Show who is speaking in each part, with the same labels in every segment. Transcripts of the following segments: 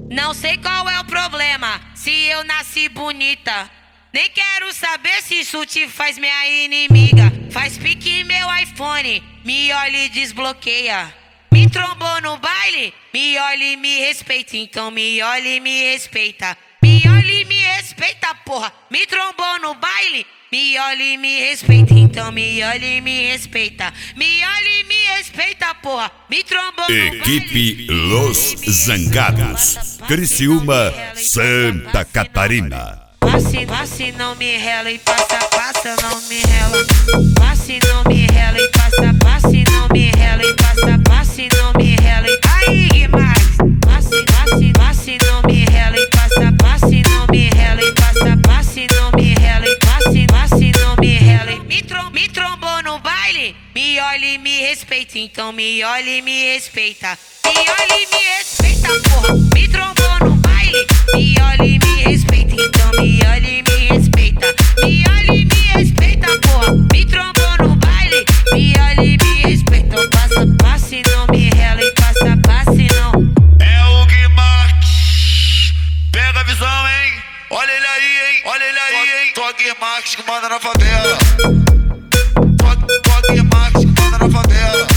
Speaker 1: Não sei qual é o problema, se eu nasci bonita. Nem quero saber se isso te faz minha inimiga. Faz pique meu iPhone, me olha e desbloqueia. Me trombou no baile, me olha e me respeita. Então me olha e me respeita. Me olha e me respeita, porra. Me trombou no baile, me olha e me respeita. Então me olha e me respeita. Me olha e me respeita, porra. Me trombou no baile.
Speaker 2: Equipe Los Zangados, Criciúma, Santa Catarina.
Speaker 1: Passe, não me rela e passa, não me rela. Passe, não me rela e passe, não me rela e passe, não me rela e aí, Max. Passe, não me rela e passe, não me rela e passe, não me rela e passe, não me rela e me trombou no baile, me olha e me respeita. Então me olha e me respeita. Me olha e me respeita, porra. Me trombou no baile, me olha e me respeita. Então me olha e me respeita. Me olha e me respeita, porra. Me trombou no baile, me olha e me respeita. Então passe, não me rela e passe, não.
Speaker 3: É o Guimarães, pega a visão, hein? Olha ele aí, hein? Olha ele aí, hein? Tô Guimarães que manda na favela. Tô Guimarães que manda na favela.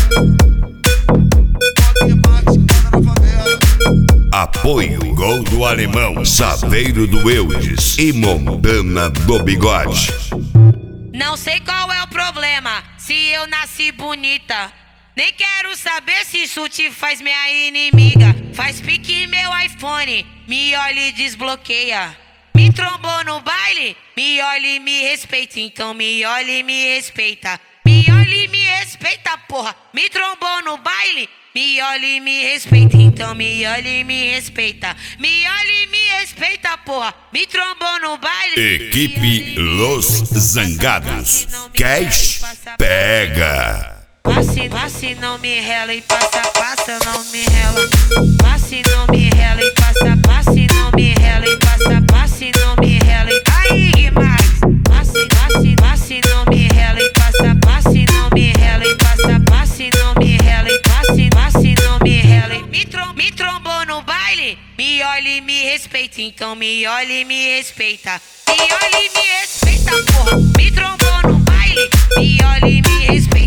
Speaker 3: Tô Guimarães que manda na favela.
Speaker 2: Apoio Gol do Alemão, Saveiro do Eudes e Montana do Bigode.
Speaker 1: Não sei qual é o problema, se eu nasci bonita. Nem quero saber se isso te faz minha inimiga. Faz pique meu iPhone, me olha e desbloqueia. Me trombou no baile, me olha e me respeita. Então me olha e me respeita. Me olha e me respeita, porra. Me trombou no baile, me olha e me respeita. Então me olha e me respeita. Me olha e me respeita, porra. Me trombou no baile.
Speaker 2: Equipe Los Zangados, Cash pega.
Speaker 1: Passe, não me rela e passa, não me rela. Passe, não me rela e passe, não me rela e passe, não me rela e aí, Max. Passe, não me rela e passe, não me rela e passe, não me rela e passe, não me rela e me trombou no baile, me olha e me respeita. Então me olha e me respeita. Me olha e me respeita, porra. Me trombou no baile, me olha e me respeita.